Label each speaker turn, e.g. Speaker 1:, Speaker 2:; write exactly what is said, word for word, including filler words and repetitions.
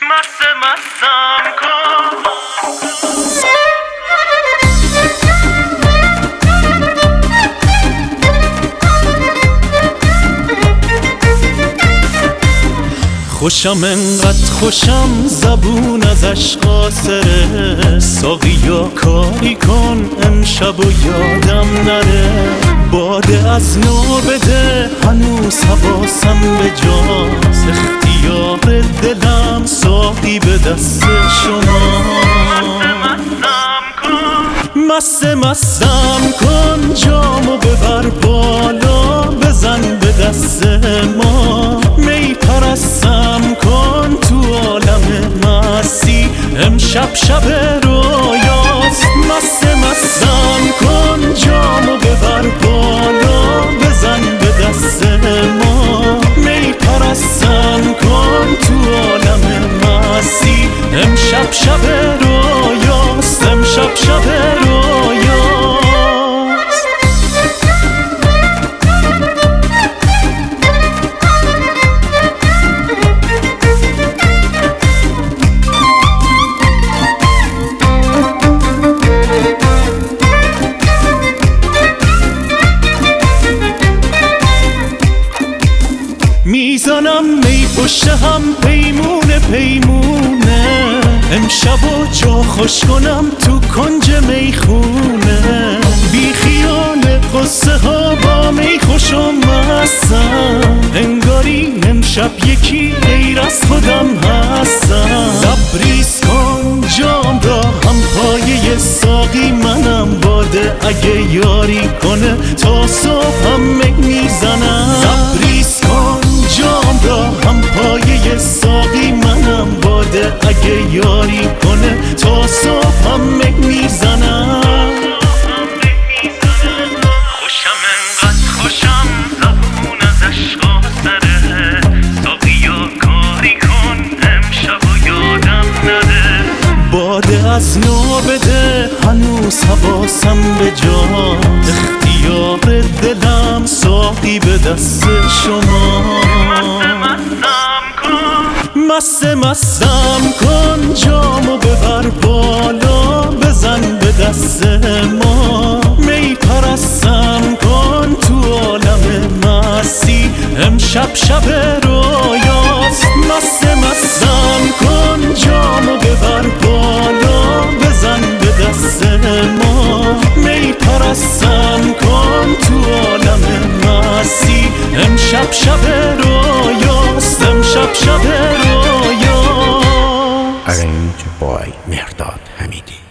Speaker 1: مست مستم کن.
Speaker 2: خوشم انقدر خوشم زبون از عشق قاصره، ساقیا کاری کن امشب و یادم نره. باده از نو بده هنوز حواسم به جاست، اختیار دلم ساقی به دست شما. مست مستم کن جامو ببر بالا، بزن به دست ما می پرستم کن تو عالم مستی، امشب شب رویاست. مست مستم کن جامو ببر بالا، بزن به دست ما می پرستم کن تو عالم مستی، امشب شب رویاست، امشب شب رویاست. میزنم می پشت هم پیمونه پیمونه، امشب و جا خوش کنم تو کنج میخونه. بی خیال قصه ها با می خوشم هستم، انگاری امشب یکی غیر از خودم هستم. لبریز کن جام را هم پایه ساقی منم، باده اگه یاری کنه تا صبح هم می میزنم. لبریز کن جام را هم پایه ساقی منم، باده اگه یاری کنه تا صبح هم می میزنم.
Speaker 1: خوشم انقدر خوشم زبون از عشق قاصره، ساقیا کاری کن امشب و یادم نده.
Speaker 2: باده از نو بده هنوز حواسم به جاست، اختیار دلم ساقی به دست شما. مست مستم کن جامو ببر بالا، بزن به دست ما می پرستم کن تو عالم مستی، امشب شب رویاست. مست مستم کن جامو ببر بالا، بزن به دست ما می پرستم کن تو عالم مستی، امشب شب رویاست، امشب شب رویاست.
Speaker 3: Arranged by Mehrdad Hamidi.